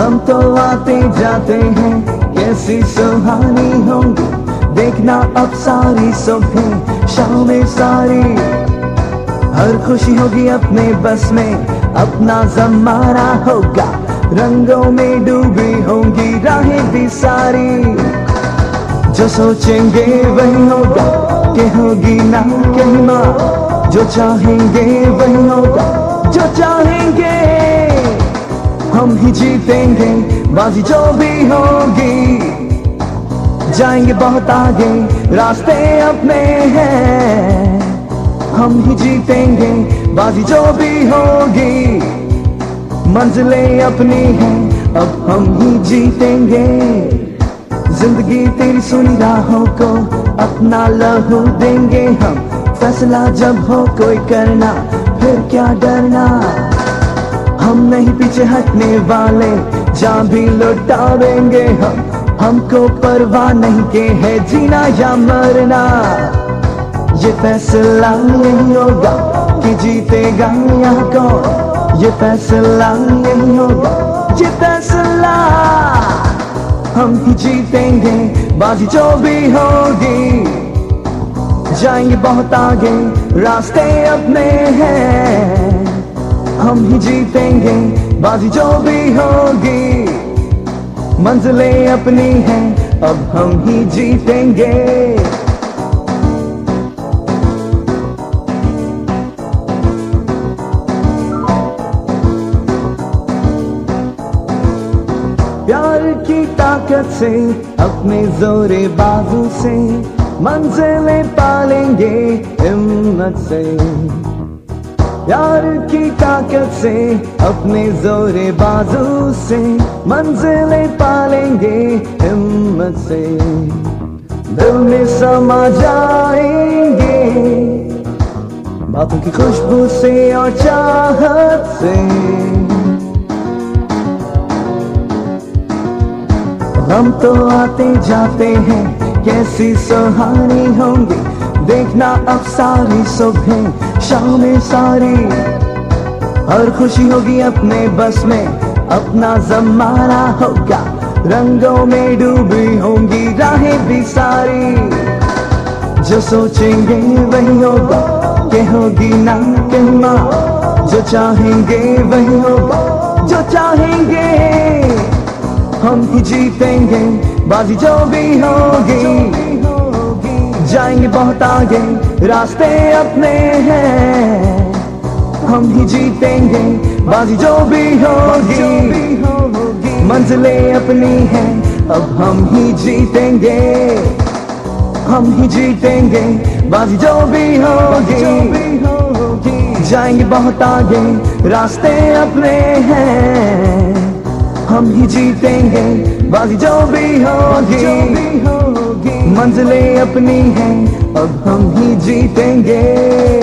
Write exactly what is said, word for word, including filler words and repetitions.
हम तो आते जाते हैं, कैसी सुहानी होंगी देखना अब सारी सुबह शामें सारी। हर खुशी होगी अपने बस में, अपना ज़माना होगा, रंगों में डूबी होंगी राहें भी सारी। जो सोचेंगे वही होगा, कि होगी ना कहीं माँ, जो चाहेंगे वही होगा, जो चाहेंगे हम ही जीतेंगे, बाजी जो भी होगी। जाएंगे बहुत आगे, रास्ते अपने हैं, हम ही जीतेंगे, बाजी जो भी होगी। मंजिलें अपनी हैं, अब हम ही जीतेंगे। जिंदगी तेरी सुनी राहों को अपना लहू देंगे हम, फैसला जब हो कोई करना फिर क्या डरना। हम नहीं पीछे हटने वाले, जान भी लुटाएंगे हम, हमको परवाह नहीं के है जीना या मरना। ये फैसला यही होगा कि जीतेगा यहाँ कौन, ये फैसला यही होगा, ये फैसला हम ही जीतेंगे, बाजी जो भी होगी। जाएंगे बहुत आगे, रास्ते अपने हैं, हम ही जीतेंगे, बाजी जो भी होगी। मंजिलें अपनी हैं, अब हम ही जीतेंगे। प्यार की ताकत से, अपने जोरे बाजू से, मंजिलें पालेंगे हिम्मत से। प्यार की ताकत से, अपने जोरे बाजू से, मंजिलें पालेंगे हिम्मत से। दिल में समा जाएंगे बातों की खुशबू से और चाहत से। हम तो आते जाते हैं, कैसी सुहानी होंगी देखना अब सारी सुबह शामें सारी। हर खुशी होगी अपने बस में, अपना ज़माना होगा, रंगों में डूबी होंगी राहें भी सारी। जो सोचेंगे वही होगा, कि होगी ना कहीं माँ, जो चाहेंगे वही होगा, जो चाहेंगे हम ही जीतेंगे, बाजी जो भी होगी। जाएंगे बहुत आगे, रास्ते अपने हैं, हम ही जीतेंगे, बाजी जो भी होगी। मंजिलें अपनी हैं, अब हम ही जीतेंगे, हम ही जीतेंगे, बाजी जो भी होगी। जाएंगे बहुत आगे, रास्ते अपने हैं, हम ही जीतेंगे, बाजी जो भी होगी। मंजिलें अपनी हैं, अब हम ही जीतेंगे।